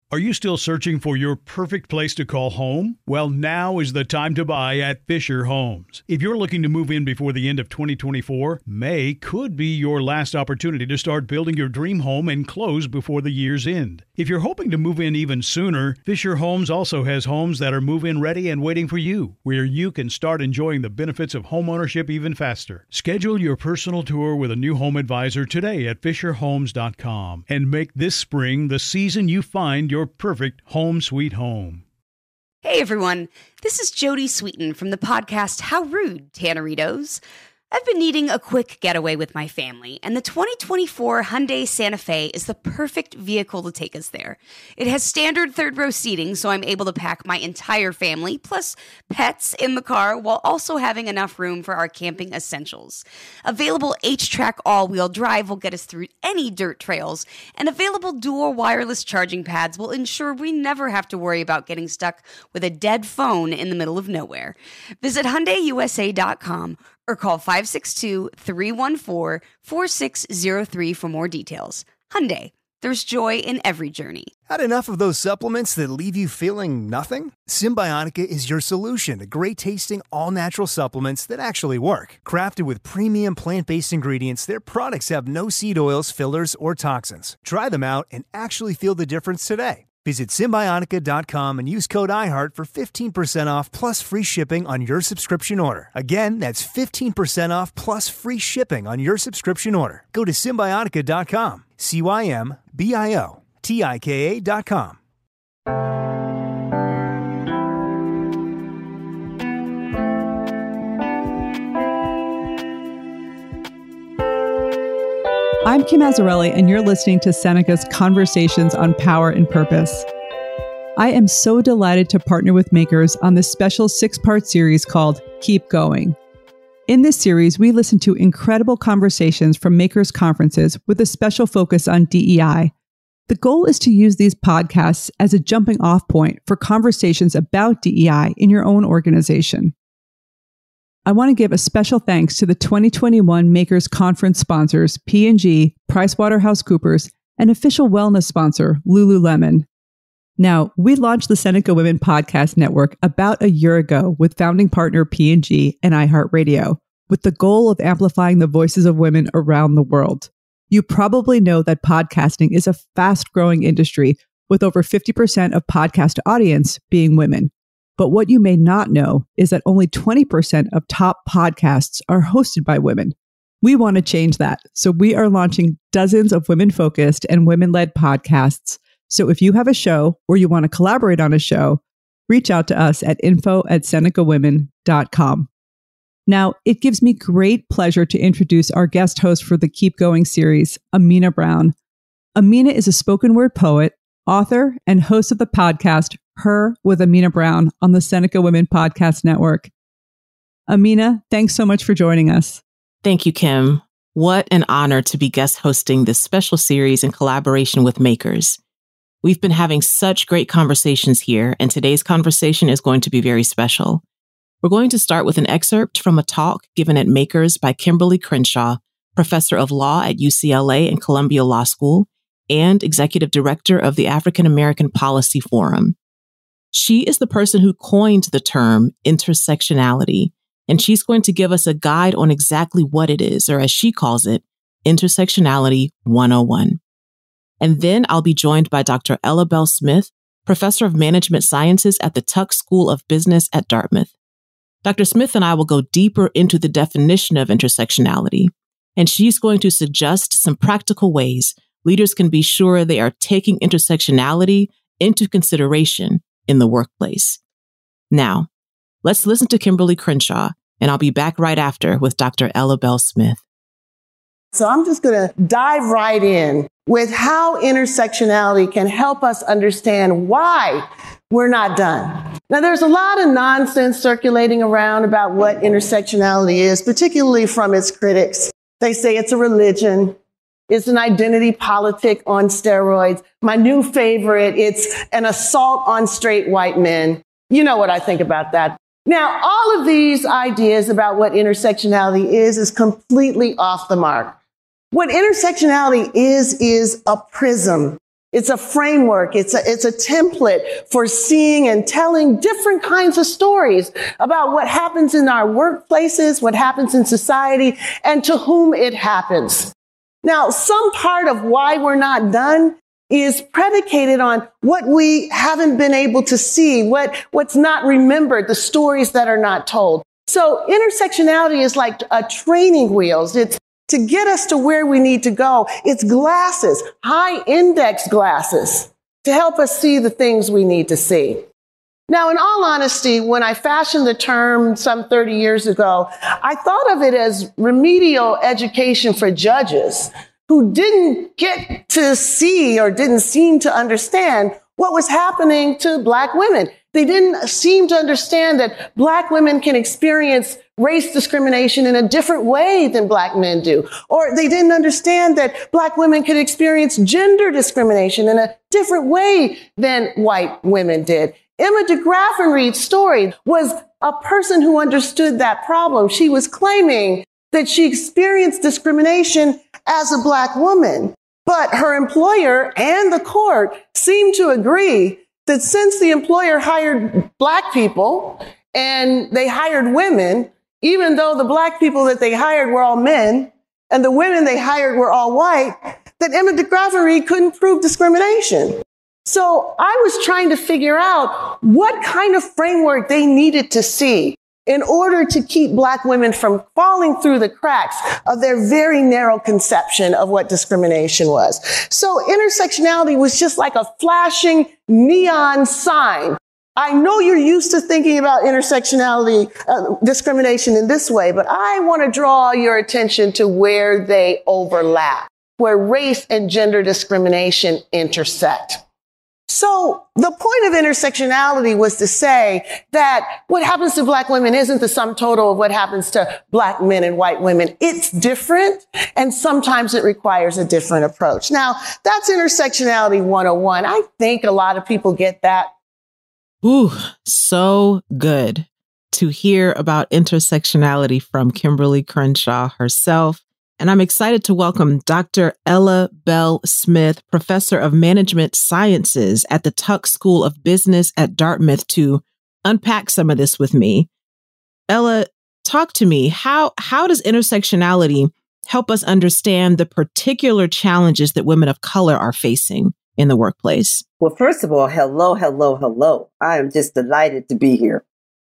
Are you still searching for your perfect place to call home? Well, now is the time to buy at Fisher Homes. If you're looking to move in before the end of 2024, May could be your last opportunity to start building your dream home and close before the year's end. If you're hoping to move in even sooner, Fisher Homes also has homes that are move-in ready and waiting for you, where you can start enjoying the benefits of homeownership even faster. Schedule your personal tour with a new home advisor today at FisherHomes.com and make this spring the season you find your perfect home sweet home. Hey everyone, this is Jody Sweeten from the podcast How Rude, Tanneritos. I've been needing a quick getaway with my family, and the 2024 Hyundai Santa Fe is the perfect vehicle to take us there. It has standard third-row seating, so I'm able to pack my entire family, plus pets, in the car, while also having enough room for our camping essentials. Available H-Track all-wheel drive will get us through any dirt trails, and available dual wireless charging pads will ensure we never have to worry about getting stuck with a dead phone in the middle of nowhere. Visit HyundaiUSA.com or call 562-314-4603 for more details. Hyundai, there's joy in every journey. Had enough of those supplements that leave you feeling nothing? Symbiotica is your solution to great-tasting, all-natural supplements that actually work. Crafted with premium plant-based ingredients, their products have no seed oils, fillers, or toxins. Try them out and actually feel the difference today. Visit Symbiotica.com and use code IHEART for 15% off plus free shipping on your subscription order. Again, that's 15% off plus free shipping on your subscription order. Go to Symbiotica.com, Symbiotika.com. I'm Kim Azzarelli, and you're listening to Seneca's Conversations on Power and Purpose. I am so delighted to partner with Makers on this special 6-part series called Keep Going. In this series, we listen to incredible conversations from Makers conferences with a special focus on DEI. The goal is to use these podcasts as a jumping off point for conversations about DEI in your own organization. I want to give a special thanks to the 2021 Makers Conference sponsors, P&G, PricewaterhouseCoopers, and official wellness sponsor, Lululemon. Now, we launched the Seneca Women Podcast Network about a year ago with founding partner P&G and iHeartRadio, with the goal of amplifying the voices of women around the world. You probably know that podcasting is a fast-growing industry, with over 50% of podcast audience being women. But what you may not know is that only 20% of top podcasts are hosted by women. We want to change that, so we are launching dozens of women-focused and women-led podcasts. So if you have a show or you want to collaborate on a show, reach out to us at info@senecawomen.com. Now, it gives me great pleasure to introduce our guest host for the Keep Going series, Amina Brown. Amina is a spoken word poet, author, and host of the podcast Her with Amina Brown on the Seneca Women Podcast Network. Amina, thanks so much for joining us. Thank you, Kim. What an honor to be guest hosting this special series in collaboration with Makers. We've been having such great conversations here, and today's conversation is going to be very special. We're going to start with an excerpt from a talk given at Makers by Kimberly Crenshaw, professor of law at UCLA and Columbia Law School, and executive director of the African American Policy Forum. She is the person who coined the term intersectionality, and she's going to give us a guide on exactly what it is, or as she calls it, Intersectionality 101. And then I'll be joined by Dr. Ella Bell Smith, professor of management sciences at the Tuck School of Business at Dartmouth. Dr. Smith and I will go deeper into the definition of intersectionality, and she's going to suggest some practical ways leaders can be sure they are taking intersectionality into consideration in the workplace. Now, let's listen to Kimberly Crenshaw, and I'll be back right after with Dr. Ella Bell Smith. So I'm just going to dive right in with how intersectionality can help us understand why we're not done. Now, there's a lot of nonsense circulating around about what intersectionality is, particularly from its critics. They say it's a religion. It's an identity politic on steroids. My new favorite, it's an assault on straight white men. You know what I think about that. Now, all of these ideas about what intersectionality is completely off the mark. What intersectionality is a prism. It's a framework. It's a template for seeing and telling different kinds of stories about what happens in our workplaces, what happens in society, and to whom it happens. Now, some part of why we're not done is predicated on what we haven't been able to see, what's not remembered, the stories that are not told. So intersectionality is like a training wheels. It's to get us to where we need to go. It's glasses, high index glasses, to help us see the things we need to see. Now, in all honesty, when I fashioned the term some 30 years ago, I thought of it as remedial education for judges who didn't get to see or didn't seem to understand what was happening to Black women. They didn't seem to understand that Black women can experience race discrimination in a different way than Black men do. Or they didn't understand that Black women could experience gender discrimination in a different way than white women did. Emma de Graffenried's story was a person who understood that problem. She was claiming that she experienced discrimination as a Black woman, but her employer and the court seemed to agree that since the employer hired Black people and they hired women, even though the Black people that they hired were all men and the women they hired were all white, that Emma de Graffenried couldn't prove discrimination. So I was trying to figure out what kind of framework they needed to see in order to keep Black women from falling through the cracks of their very narrow conception of what discrimination was. So intersectionality was just like a flashing neon sign. I know you're used to thinking about intersectionality, discrimination in this way, but I want to draw your attention to where they overlap, where race and gender discrimination intersect. So the point of intersectionality was to say that what happens to Black women isn't the sum total of what happens to Black men and white women. It's different, and sometimes it requires a different approach. Now, that's intersectionality 101. I think a lot of people get that. Ooh, so good to hear about intersectionality from Kimberly Crenshaw herself. And I'm excited to welcome Dr. Ella Bell Smith, Professor of Management Sciences at the Tuck School of Business at Dartmouth, to unpack some of this with me. Ella, talk to me. How does intersectionality help us understand the particular challenges that women of color are facing in the workplace? Well, first of all, hello. I am just delighted to be here.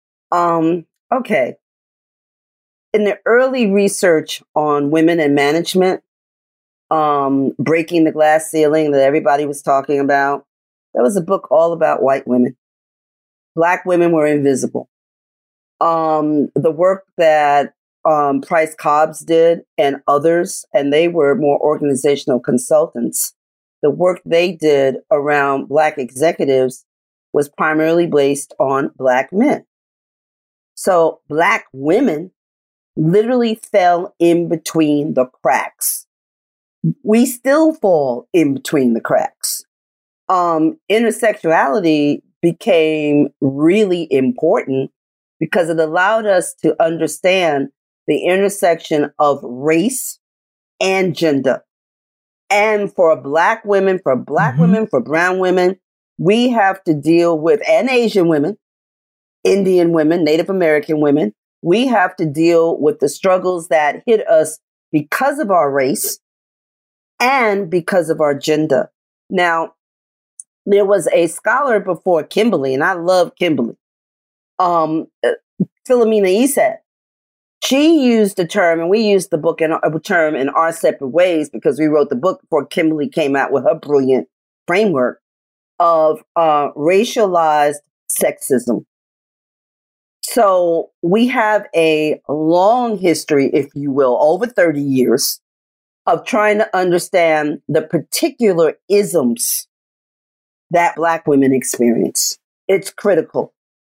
Okay. In the early research on women in management, breaking the glass ceiling that everybody was talking about, there was a book all about white women. Black women were invisible. The work that Price Cobbs did and others, and they were more organizational consultants, the work they did around Black executives was primarily based on Black men. So Black women literally fell in between the cracks. We still fall in between the cracks. Intersectionality became really important because it allowed us to understand the intersection of race and gender. And for Black women, for brown women, we have to deal with, and Asian women, Indian women, Native American women, we have to deal with the struggles that hit us because of our race and because of our gender. Now, there was a scholar before Kimberly, and I love Kimberly, Philomena Esad. She used the term, and we used the book and a term in our separate ways because we wrote the book before Kimberly came out with her brilliant framework of racialized sexism. So we have a long history, if you will, over 30 years of trying to understand the particular isms that Black women experience. It's critical.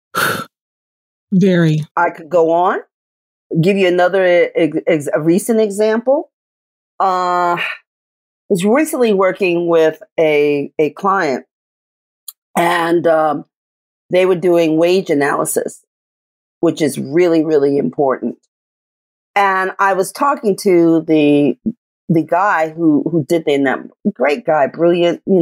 Very. I could go on, give you another a recent example. I was recently working with a client, and they were doing wage analysis, which is really, really important. And I was talking to the guy who did the great guy, brilliant,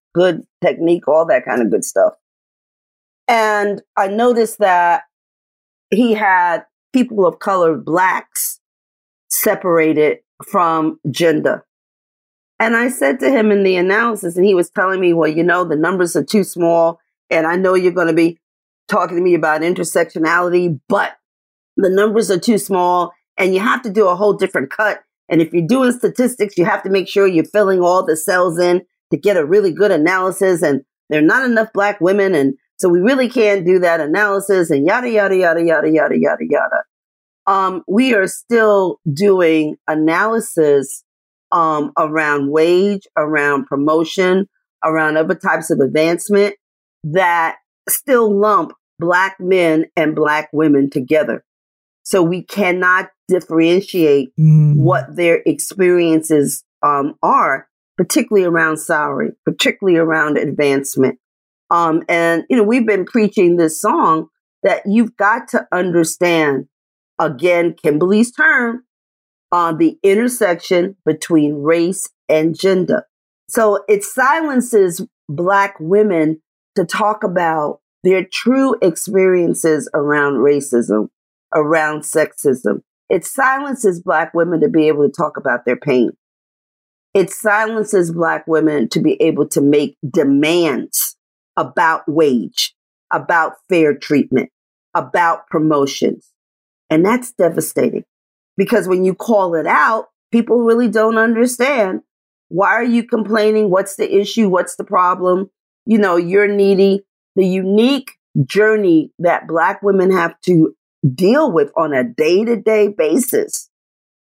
good technique, all that kind of good stuff. And I noticed that he had people of color, blacks, separated from gender. And I said to him in the analysis, and he was telling me, well, the numbers are too small. And I know you're going to be talking to me about intersectionality, but the numbers are too small and you have to do a whole different cut. And if you're doing statistics, you have to make sure you're filling all the cells in to get a really good analysis. And there are not enough black women. And so we really can't do that analysis and yada, yada, yada, yada, yada, yada, yada. We are still doing analysis around wage, around promotion, around other types of advancement that still lump black men and black women together. So we cannot differentiate what their experiences are, particularly around salary, particularly around advancement. And we've been preaching this song that you've got to understand, again, Kimberly's term, on the intersection between race and gender. So it silences black women to talk about their true experiences around racism, around sexism. It silences black women to be able to talk about their pain. It silences black women to be able to make demands about wage, about fair treatment, about promotions. And that's devastating. Because when you call it out, people really don't understand. Why are you complaining? What's the issue? What's the problem? You're needy. The unique journey that black women have to deal with on a day-to-day basis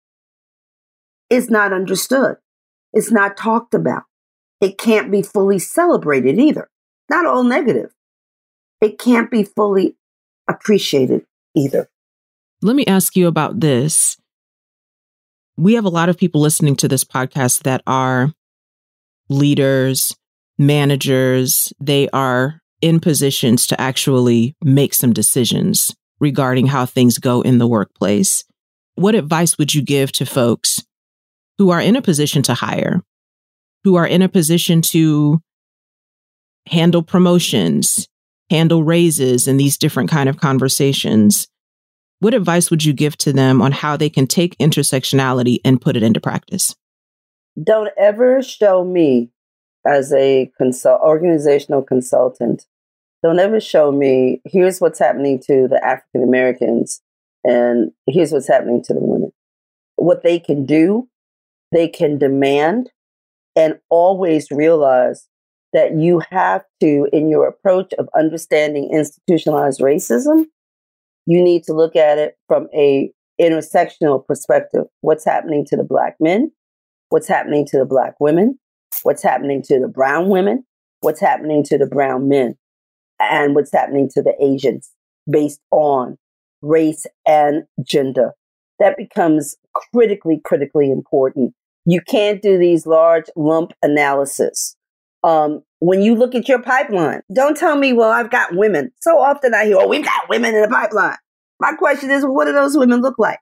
is not understood. It's not talked about. It can't be fully celebrated either. Not all negative. It can't be fully appreciated either. Let me ask you about this. We have a lot of people listening to this podcast that are leaders, managers. They are in positions to actually make some decisions regarding how things go in the workplace. What advice would you give to folks who are in a position to hire, who are in a position to handle promotions, handle raises, and these different kind of conversations? What advice would you give to them on how they can take intersectionality and put it into practice? Don't ever show me as a organizational consultant, don't ever show me, here's what's happening to the African Americans and here's what's happening to the women. What they can do, they can demand, and always realize that you have to, in your approach of understanding institutionalized racism, you need to look at it from a intersectional perspective. What's happening to the black men? What's happening to the black women? What's happening to the brown women? What's happening to the brown men? And what's happening to the Asians based on race and gender? That becomes critically important. You can't do these large lump analysis. When you look at your pipeline, don't tell me, well, I've got women. So often I hear, oh, we've got women in the pipeline. My question is, what do those women look like?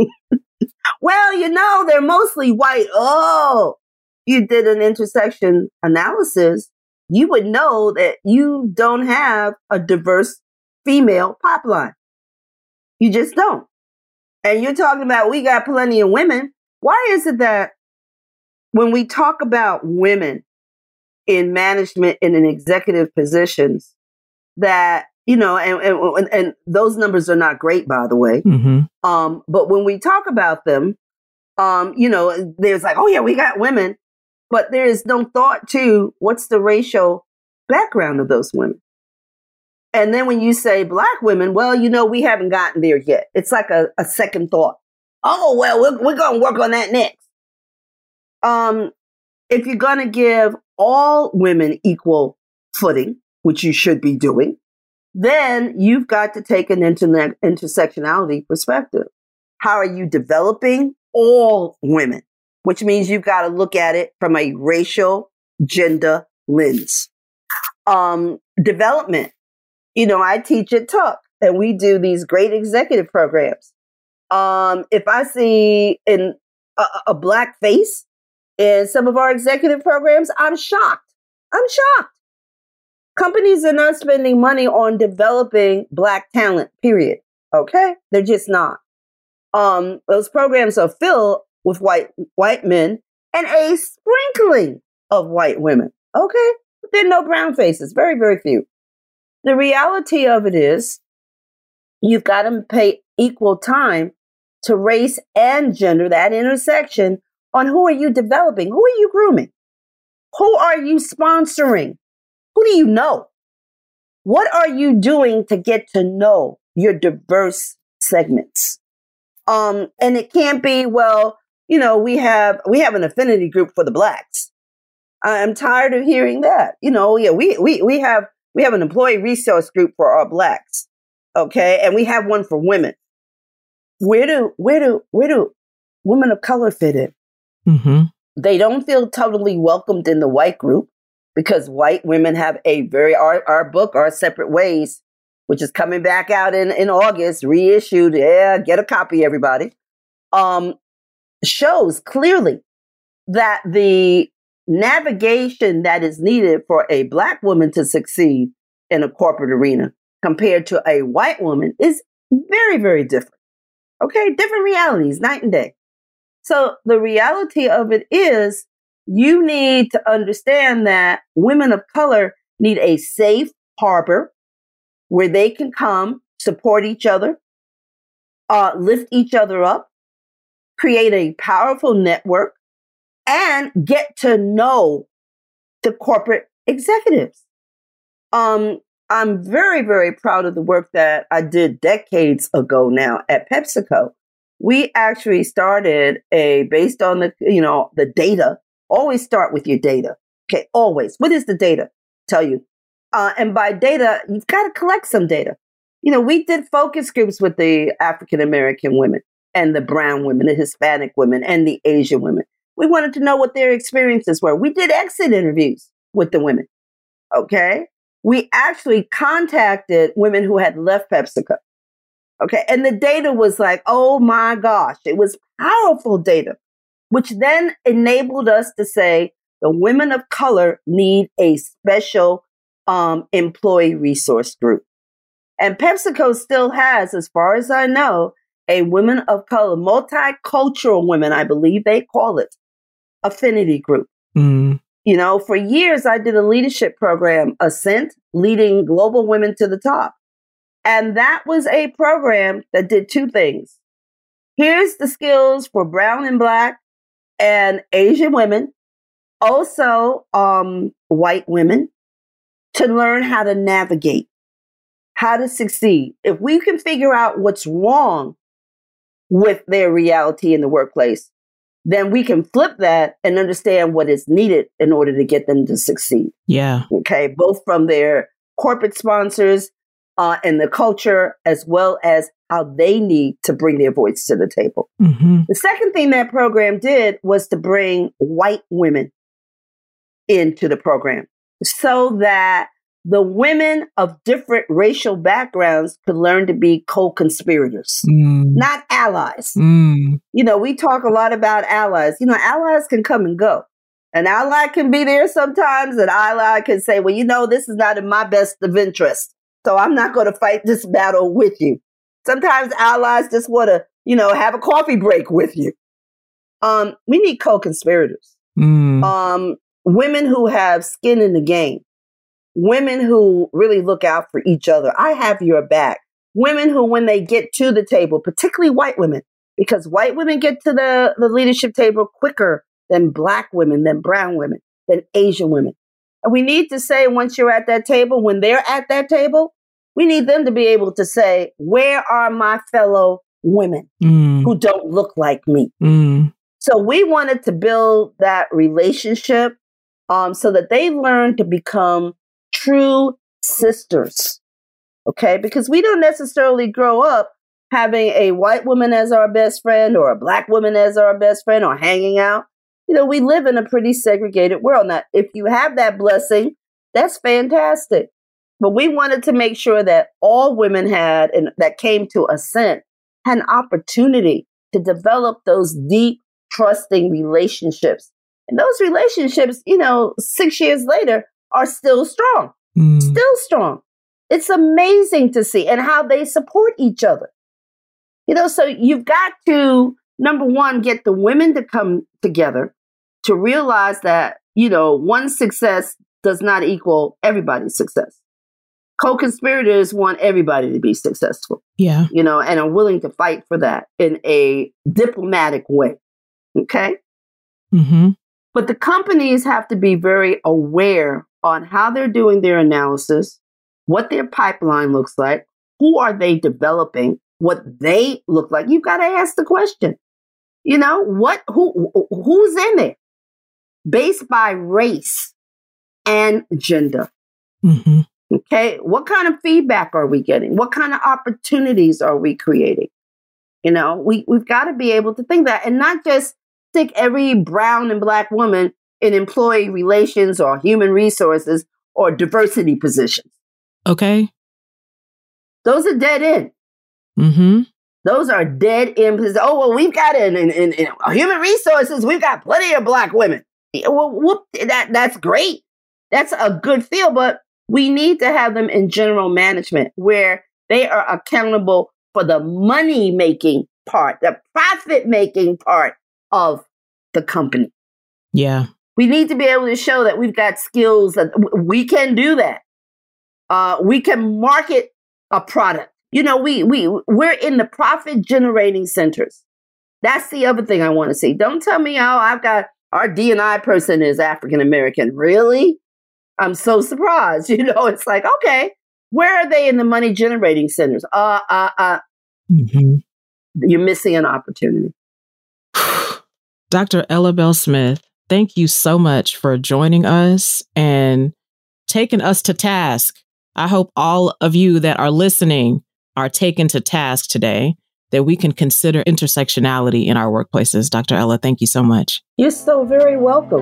Well, they're mostly white. Oh, you did an intersection analysis. You would know that you don't have a diverse female pipeline. You just don't. And you're talking about, we got plenty of women. Why is it that when we talk about women in management and in executive positions, that, and those numbers are not great, by the way. Mm-hmm. But when we talk about them, there's like, oh yeah, we got women, but there is no thought to what's the racial background of those women. And then when you say black women, well, we haven't gotten there yet. It's like a second thought. Oh, well, we're going to work on that next. If you're going to give all women equal footing, which you should be doing, then you've got to take an intersectionality perspective. How are you developing all women? Which means you've got to look at it from a racial gender lens. Development. I teach at Tuck and we do these great executive programs. If I see a black face in some of our executive programs, I'm shocked. I'm shocked. Companies are not spending money on developing Black talent, period. Okay? They're just not. Those programs are filled with white men and a sprinkling of white women. Okay? But there are no brown faces, very, very few. The reality of it is you've got to pay equal time to race and gender, that intersection, on who are you developing? Who are you grooming? Who are you sponsoring? Who do you know? What are you doing to get to know your diverse segments? And it can't be, well, you know, we have an affinity group for the Blacks. I'm tired of hearing that. You know, yeah, we have an employee resource group for our Blacks. Okay. And we have one for women. Where do women of color fit in? Mm-hmm. They don't feel totally welcomed in the white group because white women have our book, Our Separate Ways, which is coming back out in August, reissued. Yeah, get a copy, everybody. Shows clearly that the navigation that is needed for a Black woman to succeed in a corporate arena compared to a white woman is very, very different. Okay, different realities, night and day. So the reality of it is you need to understand that women of color need a safe harbor where they can come, support each other, lift each other up, create a powerful network, and get to know the corporate executives. I'm very, very proud of the work that I did decades ago now at PepsiCo. We actually started based on the data. Always start with your data. Okay, always. What is the data? Tell you. And by data, you've got to collect some data. You know, we did focus groups with the African American women and the brown women, the Hispanic women, and the Asian women. We wanted to know what their experiences were. We did exit interviews with the women. Okay. We actually contacted women who had left PepsiCo. Okay. And the data was like, oh my gosh, it was powerful data, which then enabled us to say the women of color need a special employee resource group. And PepsiCo still has, as far as I know, a women of color, multicultural women, I believe they call it, affinity group. Mm. You know, for years, I did a leadership program, Ascent, leading global women to the top. And that was a program that did two things. Here's the skills for brown and Black and Asian women, also white women, to learn how to navigate, how to succeed. If we can figure out what's wrong with their reality in the workplace, then we can flip that and understand what is needed in order to get them to succeed. Yeah. Okay. Both from their corporate sponsors and the culture, as well as how they need to bring their voice to the table. Mm-hmm. The second thing that program did was to bring white women into the program so that the women of different racial backgrounds could learn to be co-conspirators, not allies. You know, we talk a lot about allies. You know, allies can come and go. An ally can be there sometimes. An ally can say, well, you know, this is not in my best of interest, so I'm not going to fight this battle with you. Sometimes allies just want to, you know, have a coffee break with you. We need co-conspirators. Women who have skin in the game. Women who really look out for each other. I have your back. Women who, when they get to the table, particularly white women, because white women get to the leadership table quicker than Black women, than brown women, than Asian women. And we need to say, once you're at that table, when they're at that table, we need them to be able to say, where are my fellow women who don't look like me? So we wanted to build that relationship so that they learn to become true sisters, okay? Because we don't necessarily grow up having a white woman as our best friend or a Black woman as our best friend or hanging out. You know, we live in a pretty segregated world. Now, if you have that blessing, that's fantastic. But we wanted to make sure that all women had, and that came to Ascent, had an opportunity to develop those deep, trusting relationships. And those relationships, you know, 6 years later, are still strong. Still strong. It's amazing to see and how they support each other. So you've got to, number one, get the women to come together to realize that, one success does not equal everybody's success. Co-conspirators want everybody to be successful. Yeah. And are willing to fight for that in a diplomatic way. Okay? Mm-hmm. But the companies have to be very aware on how they're doing their analysis, what their pipeline looks like, who are they developing, what they look like. You've got to ask the question, who's in there based by race and gender. Mm-hmm. Okay. What kind of feedback are we getting? What kind of opportunities are we creating? We've got to be able to think that and not just stick every brown and black woman in employee relations or human resources or diversity positions. Okay. Those are dead end. Mm-hmm. Those are dead end positions. Oh, well, we've got in human resources, we've got plenty of black women. Well, that's great. That's a good feel, but we need to have them in general management where they are accountable for the money-making part, the profit-making part of the company. Yeah. We need to be able to show that we've got skills that we can do that. We can market a product. We're in the profit-generating centers. That's the other thing I want to see. Don't tell me, I've got our D&I person is African-American. Really? I'm so surprised. It's like, okay, where are they in the money-generating centers? Mm-hmm. You're missing an opportunity. Dr. Ella Bell Smith, thank you so much for joining us and taking us to task. I hope all of you that are listening are taken to task today, that we can consider intersectionality in our workplaces. Dr. Ella, thank you so much. You're so very welcome.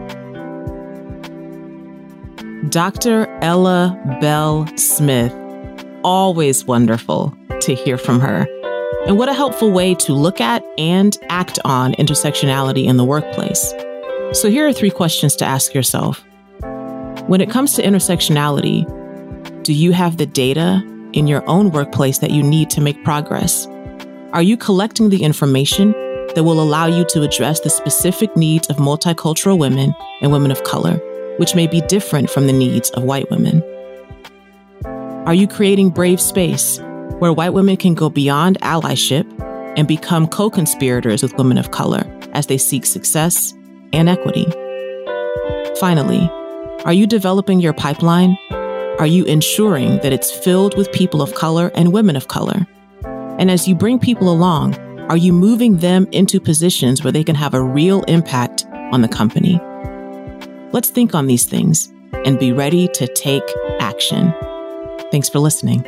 Dr. Ella Bell Smith, always wonderful to hear from her. And what a helpful way to look at and act on intersectionality in the workplace. So here are 3 questions to ask yourself. When it comes to intersectionality, do you have the data in your own workplace that you need to make progress? Are you collecting the information that will allow you to address the specific needs of multicultural women and women of color, which may be different from the needs of white women? Are you creating brave space where white women can go beyond allyship and become co-conspirators with women of color as they seek success and equity? Finally, are you developing your pipeline? Are you ensuring that it's filled with people of color and women of color? And as you bring people along, are you moving them into positions where they can have a real impact on the company? Let's think on these things and be ready to take action. Thanks for listening.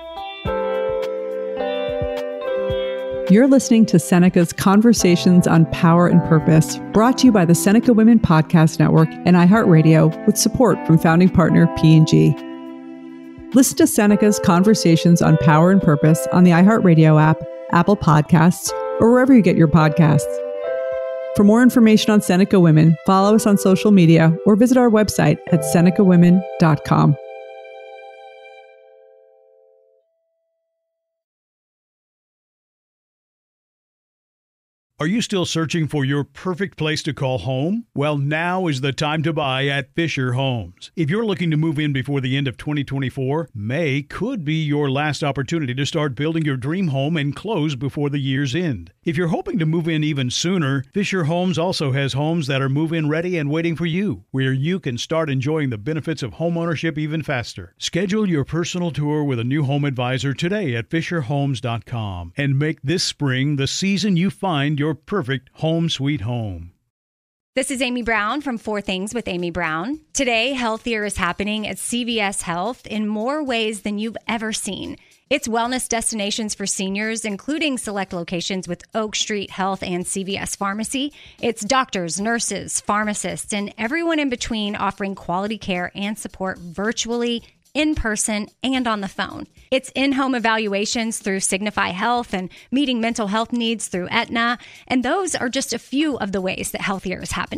You're listening to Seneca's Conversations on Power and Purpose, brought to you by the Seneca Women Podcast Network and iHeartRadio with support from founding partner P&G. Listen to Seneca's Conversations on Power and Purpose on the iHeartRadio app, Apple Podcasts, or wherever you get your podcasts. For more information on Seneca Women, follow us on social media or visit our website at senecawomen.com. Are you still searching for your perfect place to call home? Well, now is the time to buy at Fisher Homes. If you're looking to move in before the end of 2024, May could be your last opportunity to start building your dream home and close before the year's end. If you're hoping to move in even sooner, Fisher Homes also has homes that are move-in ready and waiting for you, where you can start enjoying the benefits of homeownership even faster. Schedule your personal tour with a new home advisor today at FisherHomes.com and make this spring the season you find your perfect home sweet home. This is Amy Brown from 4 Things with Amy Brown. Today, healthier is happening at CVS Health in more ways than you've ever seen. It's wellness destinations for seniors, including select locations with Oak Street Health and CVS Pharmacy. It's doctors, nurses, pharmacists, and everyone in between offering quality care and support virtually, in person, and on the phone. It's in-home evaluations through Signify Health and meeting mental health needs through Aetna, and those are just a few of the ways that healthier is happening.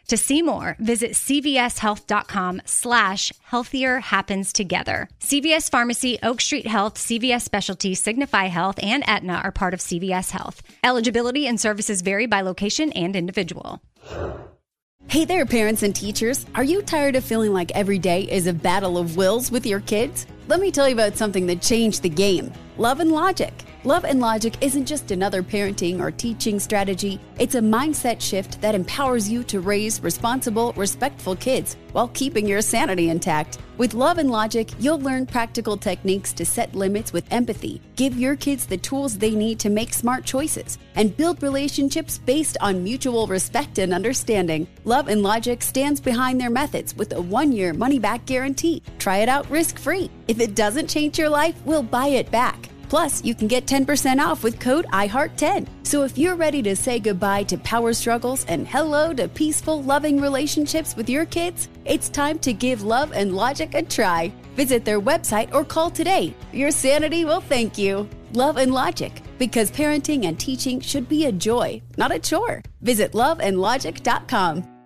To see more, visit cvshealth.com/healthier happens together. CVS Pharmacy, Oak Street Health, CVS Specialty, Signify Health, and Aetna are part of CVS Health. Eligibility and services vary by location and individual. Hey there, parents and teachers. Are you tired of feeling like every day is a battle of wills with your kids? Let me tell you about something that changed the game. Love and Logic. Love and Logic isn't just another parenting or teaching strategy. It's a mindset shift that empowers you to raise responsible, respectful kids while keeping your sanity intact. With Love and Logic, you'll learn practical techniques to set limits with empathy, give your kids the tools they need to make smart choices, and build relationships based on mutual respect and understanding. Love and Logic stands behind their methods with a 1-year money-back guarantee. Try it out risk-free. If it doesn't change your life, we'll buy it back. Plus, you can get 10% off with code IHEART10. So if you're ready to say goodbye to power struggles and hello to peaceful, loving relationships with your kids, it's time to give Love and Logic a try. Visit their website or call today. Your sanity will thank you. Love and Logic, because parenting and teaching should be a joy, not a chore. Visit loveandlogic.com.